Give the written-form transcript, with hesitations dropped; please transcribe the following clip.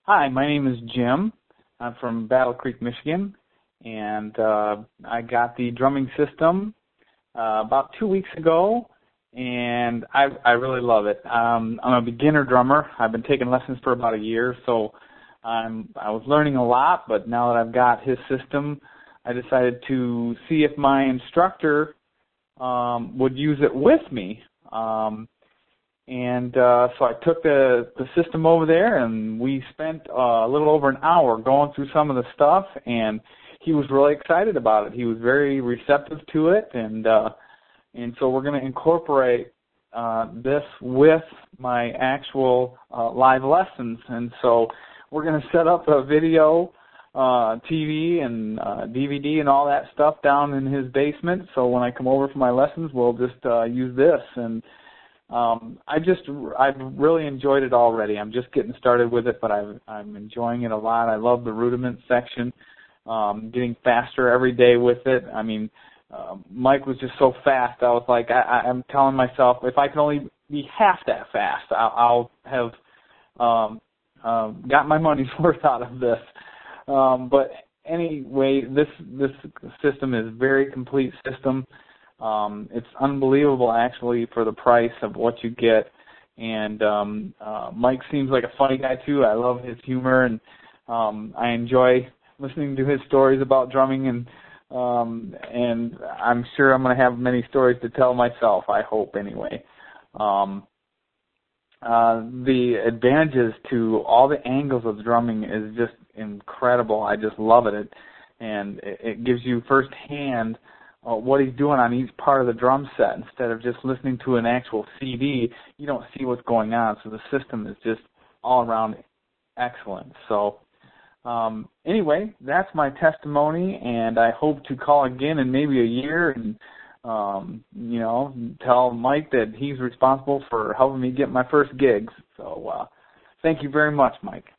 Hi, my name is Jim. I'm from Battle Creek, Michigan, and I got the drumming system about 2 weeks ago, and I really love it. I'm a beginner drummer. I've been taking lessons for about a year, so I was learning a lot, but now that I've got his system, I decided to see if my instructor would use it with me. So I took the system over there, and we spent a little over an hour going through some of the stuff, and he was really excited about it. He was very receptive to it, and so we're going to incorporate this with my actual live lessons. And so we're going to set up a video, TV, and DVD and all that stuff down in his basement. So when I come over for my lessons, we'll just use this. And I've really enjoyed it already. I'm just getting started with it, but I'm enjoying it a lot. I love the rudiment section, getting faster every day with it. I mean, Mike was just so fast. I was like, I'm telling myself, if I can only be half that fast, I'll have got my money's worth out of this. But anyway, this system is a very complete system. It's unbelievable, actually, for the price of what you get. And Mike seems like a funny guy, too. I love his humor, and I enjoy listening to his stories about drumming, and I'm sure I'm going to have many stories to tell myself, I hope, anyway. The advantages to all the angles of drumming is just incredible. I just love it. And it gives you firsthand what he's doing on each part of the drum set. Instead of just listening to an actual CD, you don't see what's going on. So the system is just all around excellent. So anyway, that's my testimony, and I hope to call again in maybe a year and tell Mike that he's responsible for helping me get my first gigs. So thank you very much, Mike.